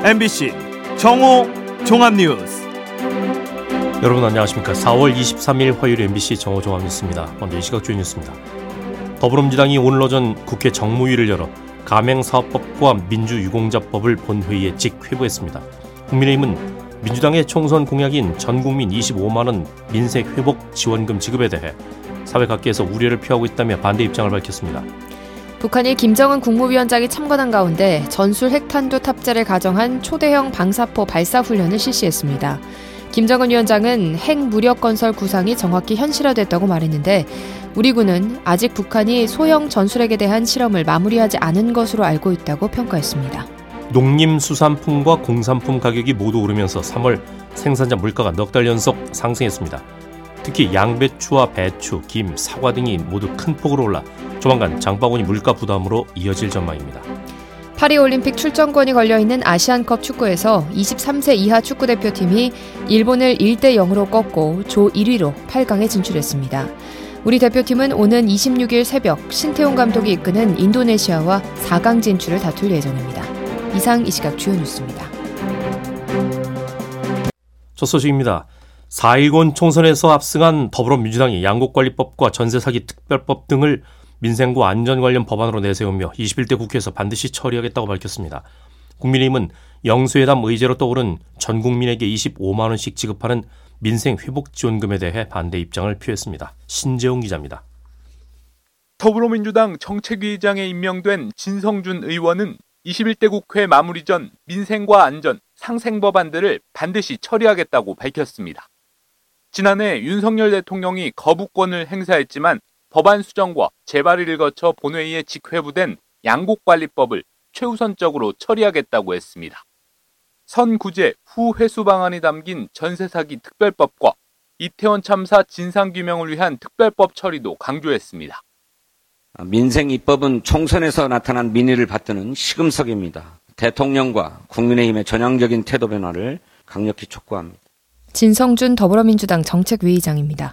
MBC 정오 종합뉴스. 여러분 안녕하십니까. 4월 23일 화요일 MBC 정오 종합뉴스입니다. 먼저 이 시각 주요 뉴스입니다. 더불어민주당이 오늘 오전 국회 정무위를 열어 가맹사업법과 민주유공자법을 본회의에 직회부했습니다. 국민의힘은 민주당의 총선 공약인 전국민 25만원 민생회복 지원금 지급에 대해 사회 각계에서 우려를 표하고 있다며 반대 입장을 밝혔습니다. 북한이 김정은 국무위원장이 참관한 가운데 전술 핵탄두 탑재를 가정한 초대형 방사포 발사 훈련을 실시했습니다. 김정은 위원장은 핵 무력 건설 구상이 정확히 현실화됐다고 말했는데 우리 군은 아직 북한이 소형 전술핵에 대한 실험을 마무리하지 않은 것으로 알고 있다고 평가했습니다. 농림수산품과 공산품 가격이 모두 오르면서 3월 생산자 물가가 넉 달 연속 상승했습니다. 특히 양배추와 배추, 김, 사과 등이 모두 큰 폭으로 올라 조만간 장바구니 물가 부담으로 이어질 전망입니다. 파리올림픽 출전권이 걸려있는 아시안컵 축구에서 23세 이하 축구대표팀이 일본을 1대0으로 꺾고 조 1위로 8강에 진출했습니다. 우리 대표팀은 오는 26일 새벽 신태용 감독이 이끄는 인도네시아와 4강 진출을 다툴 예정입니다. 이상 이 시각 주요 뉴스입니다. 첫 소식입니다. 4.19 총선에서 압승한 더불어민주당이 양곡관리법과 전세사기 특별법 등을 민생과 안전 관련 법안으로 내세우며 21대 국회에서 반드시 처리하겠다고 밝혔습니다. 국민의힘은 영수회담 의제로 떠오른 전 국민에게 25만 원씩 지급하는 민생회복지원금에 대해 반대 입장을 표했습니다. 신재웅 기자입니다. 더불어민주당 정책위의장에 임명된 진성준 의원은 21대 국회 마무리 전 민생과 안전, 상생 법안들을 반드시 처리하겠다고 밝혔습니다. 지난해 윤석열 대통령이 거부권을 행사했지만 법안 수정과 재발의를 거쳐 본회의에 직회부된 양곡관리법을 최우선적으로 처리하겠다고 했습니다. 선구제 후 회수 방안이 담긴 전세사기 특별법과 이태원 참사 진상규명을 위한 특별법 처리도 강조했습니다. 민생 입법은 총선에서 나타난 민의를 받드는 시금석입니다. 대통령과 국민의힘의 전향적인 태도 변화를 강력히 촉구합니다. 진성준 더불어민주당 정책위의장입니다.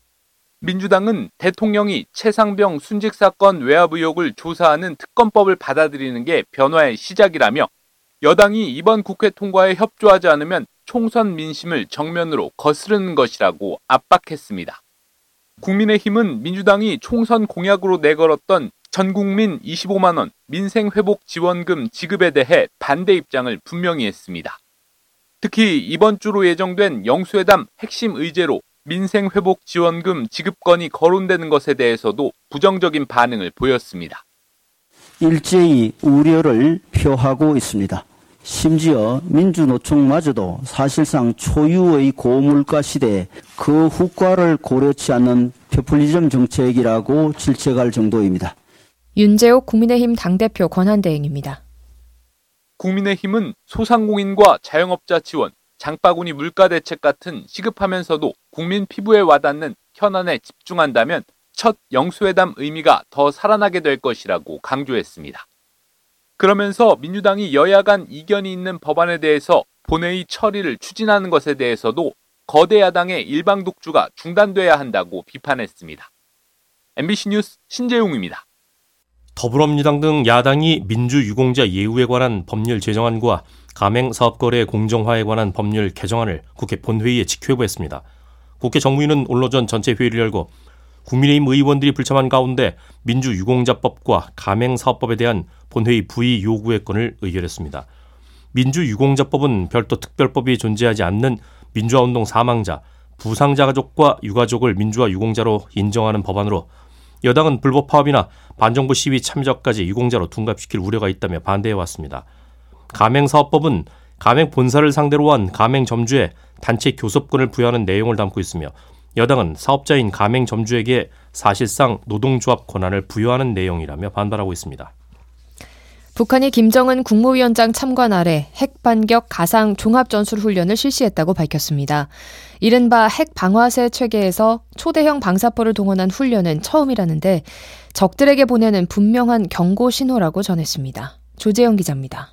민주당은 대통령이 최상병 순직 사건 외압 의혹을 조사하는 특검법을 받아들이는 게 변화의 시작이라며 여당이 이번 국회 통과에 협조하지 않으면 총선 민심을 정면으로 거스르는 것이라고 압박했습니다. 국민의힘은 민주당이 총선 공약으로 내걸었던 전국민 25만 원 민생회복지원금 지급에 대해 반대 입장을 분명히 했습니다. 특히 이번 주로 예정된 영수회담 핵심 의제로 민생회복지원금 지급건이 거론되는 것에 대해서도 부정적인 반응을 보였습니다. 일제히 우려를 표하고 있습니다. 심지어 민주노총마저도 사실상 초유의 고물가 시대에 그 후과를 고려치 않는 포퓰리즘 정책이라고 질책할 정도입니다. 윤재옥 국민의힘 당대표 권한대행입니다. 국민의힘은 소상공인과 자영업자 지원, 장바구니 물가 대책 같은 시급하면서도 국민 피부에 와닿는 현안에 집중한다면 첫 영수회담 의미가 더 살아나게 될 것이라고 강조했습니다. 그러면서 민주당이 여야 간 이견이 있는 법안에 대해서 본회의 처리를 추진하는 것에 대해서도 거대 야당의 일방 독주가 중단돼야 한다고 비판했습니다. MBC 뉴스 신재웅입니다. 더불어민주당 등 야당이 민주유공자 예우에 관한 법률 제정안과 가맹사업거래 공정화에 관한 법률 개정안을 국회 본회의에 직회부했습니다. 국회 정무위는 오늘 오전 전체 회의를 열고 국민의힘 의원들이 불참한 가운데 민주유공자법과 가맹사업법에 대한 본회의 부의 요구의 건을 의결했습니다. 민주유공자법은 별도 특별법이 존재하지 않는 민주화운동 사망자, 부상자 가족과 유가족을 민주화 유공자로 인정하는 법안으로 여당은 불법 파업이나 반정부 시위 참여자까지 유공자로 둔갑시킬 우려가 있다며 반대해왔습니다. 가맹사업법은 가맹 본사를 상대로 한 가맹점주에 단체 교섭권을 부여하는 내용을 담고 있으며 여당은 사업자인 가맹점주에게 사실상 노동조합 권한을 부여하는 내용이라며 반발하고 있습니다. 북한이 김정은 국무위원장 참관 아래 핵반격 가상 종합전술훈련을 실시했다고 밝혔습니다. 이른바 핵방화세 체계에서 초대형 방사포를 동원한 훈련은 처음이라는데 적들에게 보내는 분명한 경고 신호라고 전했습니다. 조재영 기자입니다.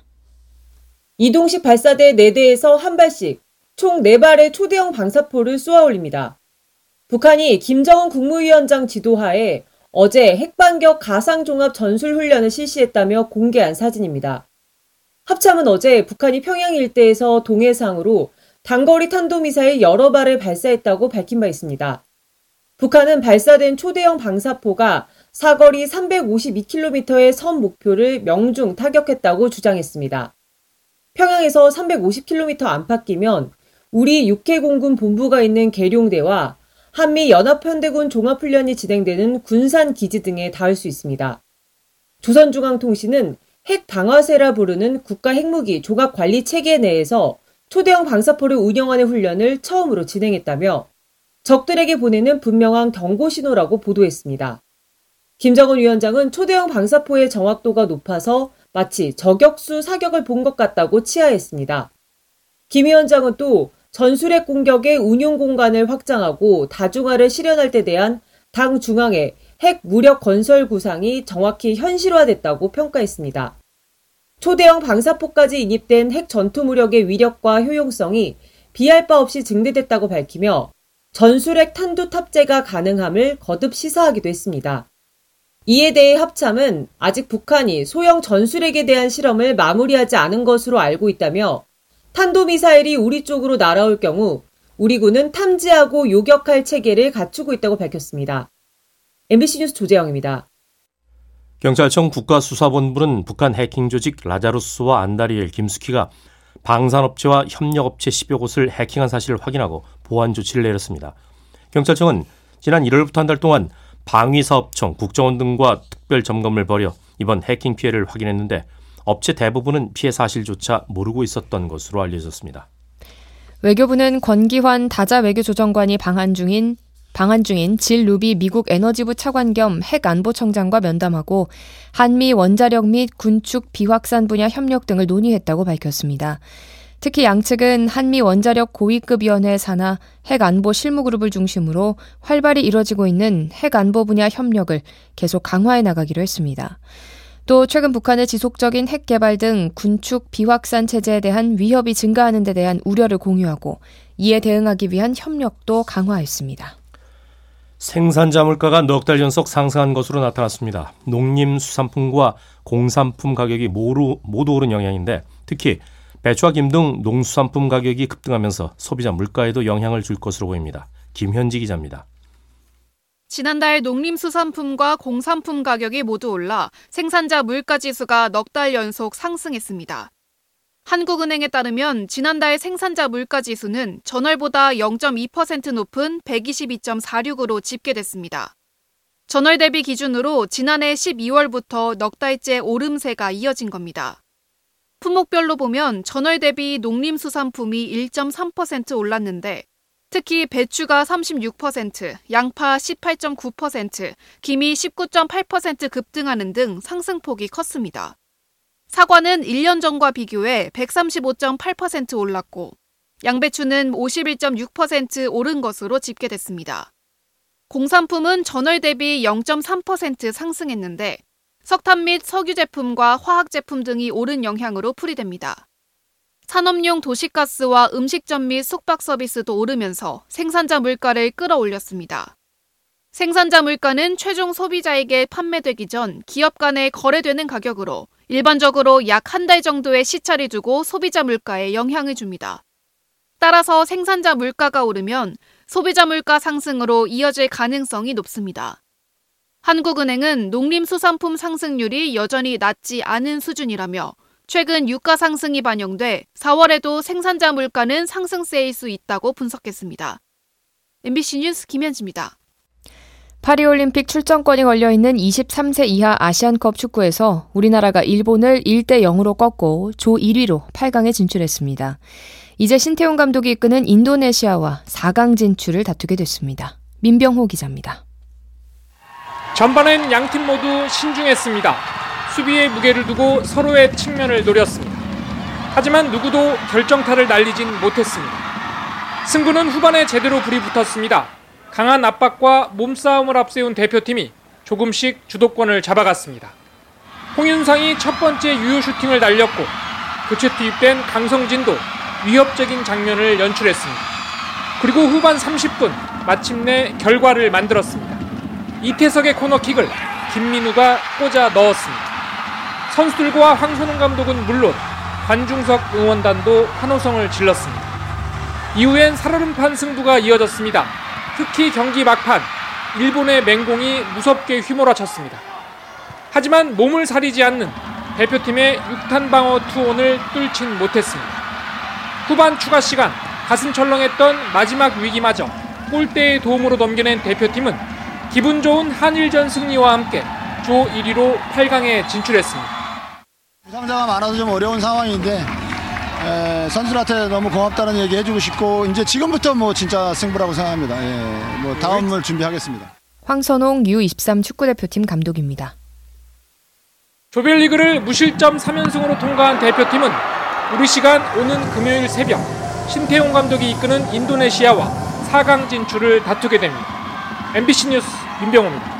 이동식 발사대 4대에서 한 발씩 총 4발의 초대형 방사포를 쏘아 올립니다. 북한이 김정은 국무위원장 지도하에 어제 핵반격 가상종합 전술훈련을 실시했다며 공개한 사진입니다. 합참은 어제 북한이 평양 일대에서 동해상으로 단거리 탄도미사일 여러 발을 발사했다고 밝힌 바 있습니다. 북한은 발사된 초대형 방사포가 사거리 352km의 섬 목표를 명중 타격했다고 주장했습니다. 평양에서 350km 안팎이면 우리 육해공군 본부가 있는 계룡대와 한미 연합현대군 종합훈련이 진행되는 군산기지 등에 닿을 수 있습니다. 조선중앙통신은 핵방아쇠라 부르는 국가핵무기 조각관리체계 내에서 초대형 방사포를 운영하는 훈련을 처음으로 진행했다며 적들에게 보내는 분명한 경고신호라고 보도했습니다. 김정은 위원장은 초대형 방사포의 정확도가 높아서 마치 저격수 사격을 본 것 같다고 치하했습니다. 김 위원장은 또 전술핵 공격의 운용 공간을 확장하고 다중화를 실현할 때 대한 당 중앙의 핵 무력 건설 구상이 정확히 현실화됐다고 평가했습니다. 초대형 방사포까지 인입된 핵 전투 무력의 위력과 효용성이 비할 바 없이 증대됐다고 밝히며 전술핵 탄두 탑재가 가능함을 거듭 시사하기도 했습니다. 이에 대해 합참은 아직 북한이 소형 전술핵에 대한 실험을 마무리하지 않은 것으로 알고 있다며 탄도미사일이 우리 쪽으로 날아올 경우 우리 군은 탐지하고 요격할 체계를 갖추고 있다고 밝혔습니다. MBC 뉴스 조재영입니다. 경찰청 국가수사본부는 북한 해킹 조직 라자루스와 안다리엘, 김숙희가 방산업체와 협력업체 10여 곳을 해킹한 사실을 확인하고 보안 조치를 내렸습니다. 경찰청은 지난 1월부터 한 달 동안 방위사업청, 국정원 등과 특별 점검을 벌여 이번 해킹 피해를 확인했는데 업체 대부분은 피해 사실조차 모르고 있었던 것으로 알려졌습니다. 외교부는 권기환 다자 외교조정관이 방한 중인 질 루비 미국 에너지부 차관 겸 핵안보청장과 면담하고 한미 원자력 및 군축 비확산 분야 협력 등을 논의했다고 밝혔습니다. 특히 양측은 한미 원자력 고위급위원회 산하 핵안보 실무그룹을 중심으로 활발히 이뤄지고 있는 핵안보 분야 협력을 계속 강화해 나가기로 했습니다. 또 최근 북한의 지속적인 핵 개발 등 군축 비확산 체제에 대한 위협이 증가하는 데 대한 우려를 공유하고 이에 대응하기 위한 협력도 강화했습니다. 생산자 물가가 넉 달 연속 상승한 것으로 나타났습니다. 농림수산품과 공산품 가격이 모두 오른 영향인데 특히 배추와 김 등 농수산품 가격이 급등하면서 소비자 물가에도 영향을 줄 것으로 보입니다. 김현지 기자입니다. 지난달 농림수산품과 공산품 가격이 모두 올라 생산자 물가지수가 넉 달 연속 상승했습니다. 한국은행에 따르면 지난달 생산자 물가지수는 전월보다 0.2% 높은 122.46으로 집계됐습니다. 전월 대비 기준으로 지난해 12월부터 넉 달째 오름세가 이어진 겁니다. 품목별로 보면 전월 대비 농림수산품이 1.3% 올랐는데 특히 배추가 36%, 양파 18.9%, 김이 19.8% 급등하는 등 상승폭이 컸습니다. 사과는 1년 전과 비교해 135.8% 올랐고 양배추는 51.6% 오른 것으로 집계됐습니다. 공산품은 전월 대비 0.3% 상승했는데 석탄 및 석유 제품과 화학 제품 등이 오른 영향으로 풀이됩니다. 산업용 도시가스와 음식점 및 숙박 서비스도 오르면서 생산자 물가를 끌어올렸습니다. 생산자 물가는 최종 소비자에게 판매되기 전 기업 간에 거래되는 가격으로 일반적으로 약 한 달 정도의 시차를 두고 소비자 물가에 영향을 줍니다. 따라서 생산자 물가가 오르면 소비자 물가 상승으로 이어질 가능성이 높습니다. 한국은행은 농림수산품 상승률이 여전히 낮지 않은 수준이라며 최근 유가 상승이 반영돼 4월에도 생산자 물가는 상승세일 수 있다고 분석했습니다. MBC 뉴스 김현지입니다. 파리올림픽 출전권이 걸려있는 23세 이하 아시안컵 축구에서 우리나라가 일본을 1-0으로 꺾고 조 1위로 8강에 진출했습니다. 이제 신태용 감독이 이끄는 인도네시아와 4강 진출을 다투게 됐습니다. 민병호 기자입니다. 전반엔 양팀 모두 신중했습니다. 수비에 무게를 두고 서로의 측면을 노렸습니다. 하지만 누구도 결정타를 날리진 못했습니다. 승부는 후반에 제대로 불이 붙었습니다. 강한 압박과 몸싸움을 앞세운 대표팀이 조금씩 주도권을 잡아갔습니다. 홍윤상이 첫 번째 유효 슈팅을 날렸고 교체 투입된 강성진도 위협적인 장면을 연출했습니다. 그리고 후반 30분 마침내 결과를 만들었습니다. 이태석의 코너킥을 김민우가 꽂아 넣었습니다. 선수들과 황선홍 감독은 물론 관중석 응원단도 환호성을 질렀습니다. 이후엔 살얼음판 승부가 이어졌습니다. 특히 경기 막판 일본의 맹공이 무섭게 휘몰아쳤습니다. 하지만 몸을 사리지 않는 대표팀의 6탄 방어 투혼을 뚫진 못했습니다. 후반 추가 시간 가슴 철렁했던 마지막 위기마저 골대의 도움으로 넘겨낸 대표팀은 기분 좋은 한일전 승리와 함께 조 1위로 8강에 진출했습니다. 부상자가 많아서 좀 어려운 상황인데 선수들한테 너무 고맙다는 얘기 해주고 싶고 이제 지금부터 뭐 진짜 승부라고 생각합니다. 뭐 다음을 준비하겠습니다. 황선홍 U23 축구대표팀 감독입니다. 조별리그를 무실점 3연승으로 통과한 대표팀은 우리 시간 오는 금요일 새벽 신태용 감독이 이끄는 인도네시아와 4강 진출을 다투게 됩니다. MBC 뉴스 민병호입니다.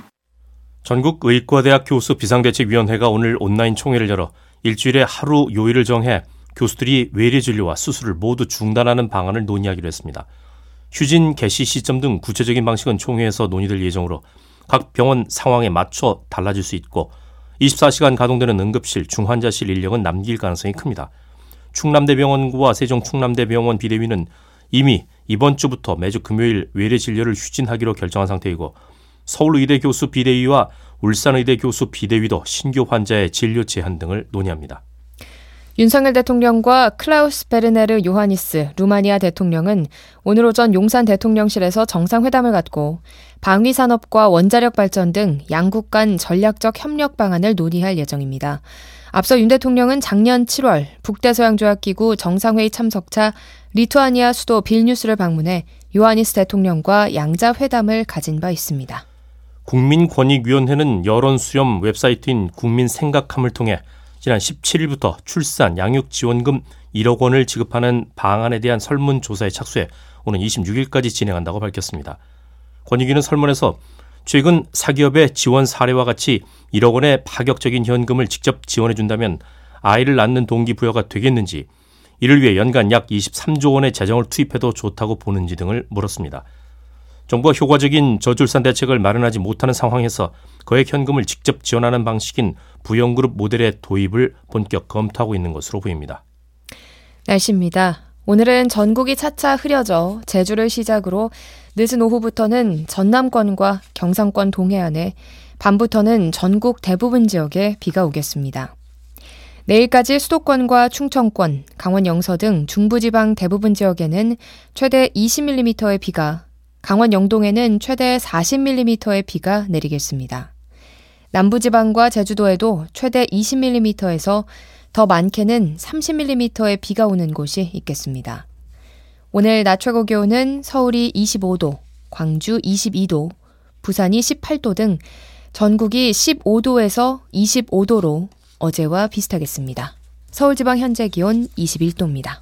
전국 의과대학 교수 비상대책위원회가 오늘 온라인 총회를 열어 일주일에 하루 요일을 정해 교수들이 외래 진료와 수술을 모두 중단하는 방안을 논의하기로 했습니다. 휴진 개시 시점 등 구체적인 방식은 총회에서 논의될 예정으로 각 병원 상황에 맞춰 달라질 수 있고 24시간 가동되는 응급실, 중환자실 인력은 남길 가능성이 큽니다. 충남대병원과 세종충남대병원 비대위는 이미 이번 주부터 매주 금요일 외래 진료를 휴진하기로 결정한 상태이고 서울의대 교수 비대위와 울산의대 교수 비대위도 신규 환자의 진료 제한 등을 논의합니다. 윤석열 대통령과 클라우스 베르네르 요하니스 루마니아 대통령은 오늘 오전 용산 대통령실에서 정상회담을 갖고 방위산업과 원자력 발전 등 양국 간 전략적 협력 방안을 논의할 예정입니다. 앞서 윤 대통령은 작년 7월 북대서양조약기구 정상회의 참석차 리투아니아 수도 빌뉴스를 방문해 요하니스 대통령과 양자회담을 가진 바 있습니다. 국민권익위원회는 여론수렴 웹사이트인 국민생각함을 통해 지난 17일부터 출산, 양육지원금 1억 원을 지급하는 방안에 대한 설문조사에 착수해 오는 26일까지 진행한다고 밝혔습니다. 권익위는 설문에서 최근 사기업의 지원 사례와 같이 1억 원의 파격적인 현금을 직접 지원해준다면 아이를 낳는 동기부여가 되겠는지, 이를 위해 연간 약 23조 원의 재정을 투입해도 좋다고 보는지 등을 물었습니다. 정부가 효과적인 저출산 대책을 마련하지 못하는 상황에서 거액 현금을 직접 지원하는 방식인 부영그룹 모델의 도입을 본격 검토하고 있는 것으로 보입니다. 날씨입니다. 오늘은 전국이 차차 흐려져 제주를 시작으로 늦은 오후부터는 전남권과 경상권 동해안에, 밤부터는 전국 대부분 지역에 비가 오겠습니다. 내일까지 수도권과 충청권, 강원 영서 등 중부지방 대부분 지역에는 최대 20mm의 비가, 강원 영동에는 최대 40mm의 비가 내리겠습니다. 남부지방과 제주도에도 최대 20mm에서 더 많게는 30mm의 비가 오는 곳이 있겠습니다. 오늘 낮 최고 기온은 서울이 25도, 광주 22도, 부산이 18도 등 전국이 15도에서 25도로 어제와 비슷하겠습니다. 서울지방 현재 기온 21도입니다.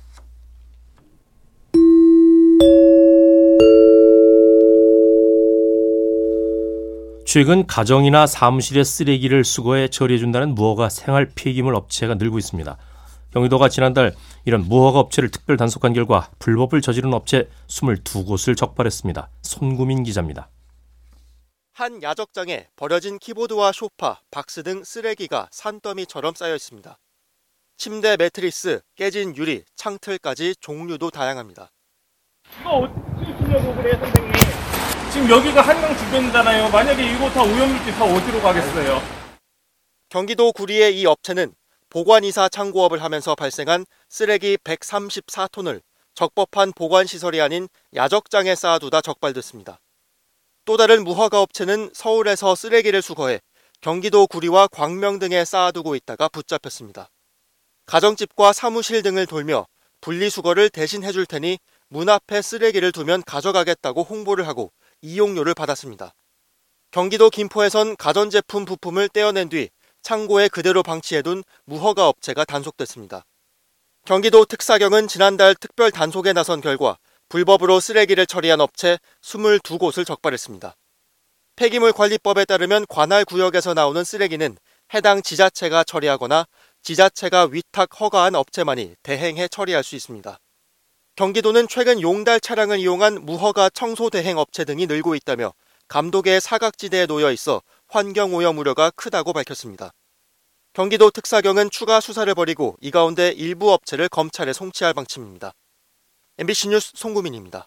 최근 가정이나 사무실의 쓰레기를 수거해 처리해준다는 무허가 생활 폐기물 업체가 늘고 있습니다. 경기도가 지난달 이런 무허가 업체를 특별 단속한 결과 불법을 저지른 업체 22곳을 적발했습니다. 손구민 기자입니다. 한 야적장에 버려진 키보드와 소파, 박스 등 쓰레기가 산더미처럼 쌓여 있습니다. 침대 매트리스, 깨진 유리, 창틀까지 종류도 다양합니다. 이거 어떻게 쓰려고 그래, 선생님? 지금 여기가 한강 주변이잖아요. 만약에 이거 다 오염물질 다 어디로 가겠어요? 경기도 구리의 이 업체는 보관이사 창고업을 하면서 발생한 쓰레기 134톤을 적법한 보관시설이 아닌 야적장에 쌓아두다 적발됐습니다. 또 다른 무허가 업체는 서울에서 쓰레기를 수거해 경기도 구리와 광명 등에 쌓아두고 있다가 붙잡혔습니다. 가정집과 사무실 등을 돌며 분리수거를 대신 해줄 테니 문 앞에 쓰레기를 두면 가져가겠다고 홍보를 하고 이용료를 받았습니다. 경기도 김포에선 가전제품 부품을 떼어낸 뒤 창고에 그대로 방치해둔 무허가 업체가 단속됐습니다. 경기도 특사경은 지난달 특별 단속에 나선 결과 불법으로 쓰레기를 처리한 업체 22곳을 적발했습니다. 폐기물관리법에 따르면 관할 구역에서 나오는 쓰레기는 해당 지자체가 처리하거나 지자체가 위탁 허가한 업체만이 대행해 처리할 수 있습니다. 경기도는 최근 용달 차량을 이용한 무허가 청소 대행 업체 등이 늘고 있다며 감독의 사각지대에 놓여 있어 환경오염 우려가 크다고 밝혔습니다. 경기도 특사경은 추가 수사를 벌이고 이 가운데 일부 업체를 검찰에 송치할 방침입니다. MBC 뉴스 송구민입니다.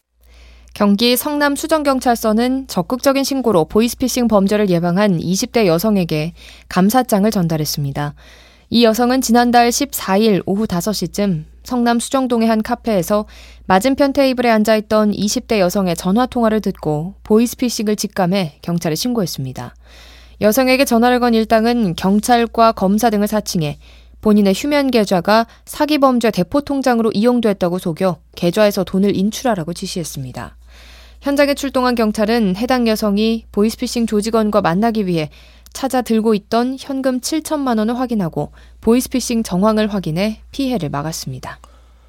경기 성남 수정경찰서는 적극적인 신고로 보이스피싱 범죄를 예방한 20대 여성에게 감사장을 전달했습니다. 이 여성은 지난달 14일 오후 5시쯤 성남 수정동의 한 카페에서 맞은편 테이블에 앉아있던 20대 여성의 전화통화를 듣고 보이스피싱을 직감해 경찰에 신고했습니다. 여성에게 전화를 건 일당은 경찰과 검사 등을 사칭해 본인의 휴면 계좌가 사기 범죄 대포 통장으로 이용됐다고 속여 계좌에서 돈을 인출하라고 지시했습니다. 현장에 출동한 경찰은 해당 여성이 보이스피싱 조직원과 만나기 위해 찾아 들고 있던 현금 7천만 원을 확인하고 보이스피싱 정황을 확인해 피해를 막았습니다.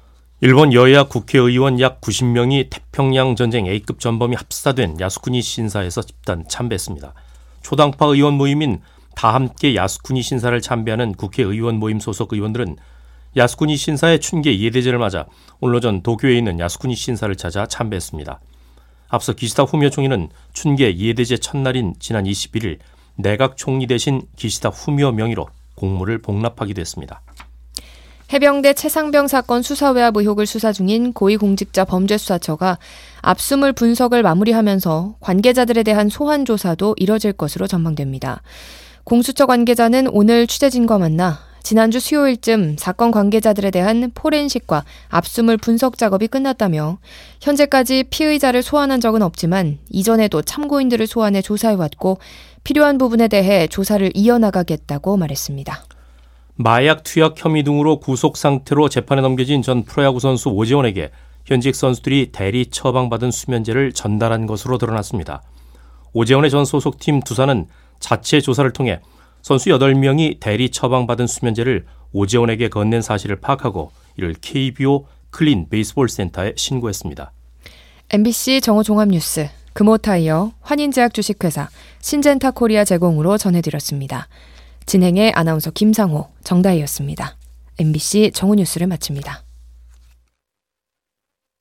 일본 여야 국회의원 약 90명이 태평양 전쟁 A급 전범이 합사된 야스쿠니 신사에서 집단 참배했습니다. 초당파 의원 모임인 다함께 야스쿠니 신사를 참배하는 국회의원 모임 소속 의원들은 야스쿠니 신사의 춘계 이해대제를 맞아 오늘 오전 도쿄에 있는 야스쿠니 신사를 찾아 참배했습니다. 앞서 기시다 후미오 총리는 춘계 이해대제 첫날인 지난 21일 내각 총리 대신 기시다 후미오 명의로 공무를 복납하기도 했습니다. 해병대 최상병 사건 수사외압 의혹을 수사 중인 고위공직자 범죄수사처가 압수물 분석을 마무리하면서 관계자들에 대한 소환 조사도 이뤄질 것으로 전망됩니다. 공수처 관계자는 오늘 취재진과 만나 지난주 수요일쯤 사건 관계자들에 대한 포렌식과 압수물 분석 작업이 끝났다며 현재까지 피의자를 소환한 적은 없지만 이전에도 참고인들을 소환해 조사해왔고 필요한 부분에 대해 조사를 이어나가겠다고 말했습니다. 마약 투약 혐의 등으로 구속 상태로 재판에 넘겨진 전 프로야구 선수 오재원에게 현직 선수들이 대리 처방받은 수면제를 전달한 것으로 드러났습니다. 오재원의 전 소속팀 두산은 자체 조사를 통해 선수 8명이 대리 처방받은 수면제를 오재원에게 건넨 사실을 파악하고 이를 KBO 클린 베이스볼 센터에 신고했습니다. MBC 정오 종합뉴스, 금호타이어, 환인제약 주식회사, 신젠타 코리아 제공으로 전해드렸습니다. 진행의 아나운서 김상호, 정다희였습니다. MBC 정오뉴스를 마칩니다.